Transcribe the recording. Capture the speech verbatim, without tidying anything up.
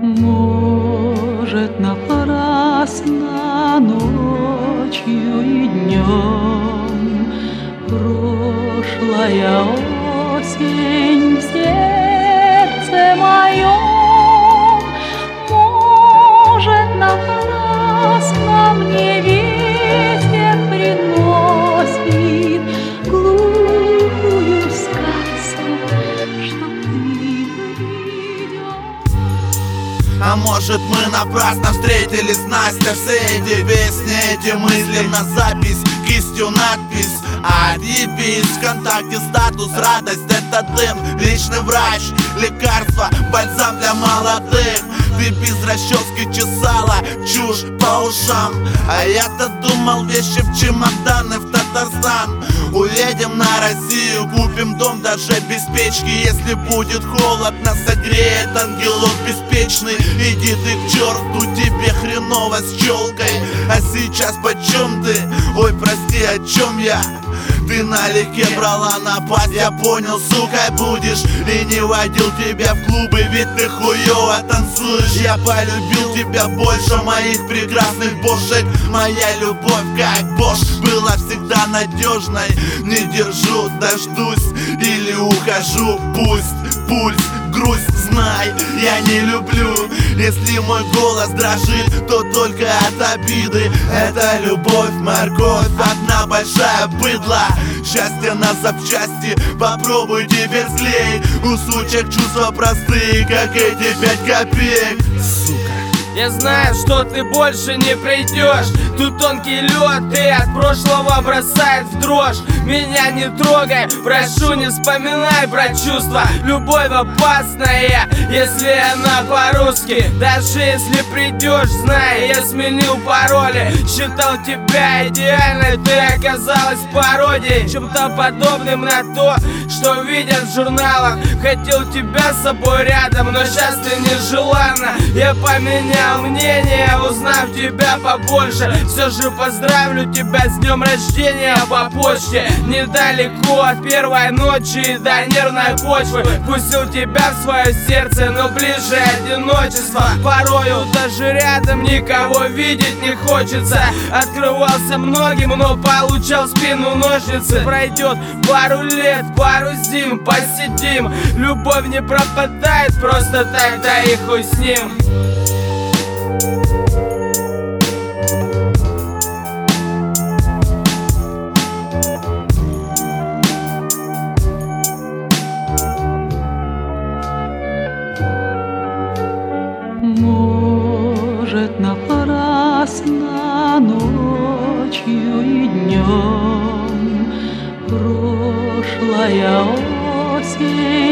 Может, напрасно ночью и днем прошлая осень в сердце моем. Может, напрасно мне ветер приносит глухую сказку, что ты придешь. А может, мы напрасно встретились, Настя, все эти песни, эти мысли на запись, кистью надпись. Отъебись, ВКонтакте статус, радость, это дым, личный врач, лекарство, бальзам для молодых. Ты без расчески чесала чушь по ушам, а я-то думал, вещи в чемоданы в Татарстан. Уедем на Россию, купим дом даже без печки. Если будет холод, нас согреет ангелок беспечный. Иди ты к черту, тебе хреново с челкой. А сейчас почем ты? Ой, прости, о чем я? Ты налегке брала напад, я понял, сука, будешь. И не водил тебя в клубы, ведь ты хуёво танцуешь. Я полюбил тебя больше моих прекрасных бошек. Моя любовь, как Бош, была всегда надежной. Не держу, дождусь или ухожу. Пусть пульс, грусть, знай, я не люблю. Если мой голос дрожит, то только от обиды. Это любовь, морковь, одна большая быдла. Счастье на запчасти, попробуй теперь склей. У сучек чувства простые, как эти пять копеек. Сука. Я знаю, что ты больше не придешь. Тут тонкий лед, и от прошлого бросает в дрожь. Меня не трогай, прошу, не вспоминай про чувства. Любовь опасная, если она по-русски. Даже если придешь, знай, я сменил пароли. Считал тебя идеальной, ты оказалась пародией, чем-то подобным на то, что видят в журналах. Хотел тебя с собой рядом, но сейчас ты нежеланна. Я поменял мнение, узнав тебя побольше. Все же поздравлю тебя с днем рождения по почте. Недалеко от первой ночи до нервной почвы. Пустил тебя в свое сердце, но ближе одиночество. Порою даже рядом никого видеть не хочется. Открывался многим, но получал в спину ножницы. Пройдет пару лет, пару зим, посидим. Любовь не пропадает просто так, да и хуй с ним. Может, напрасно ночью и днем прошлая осень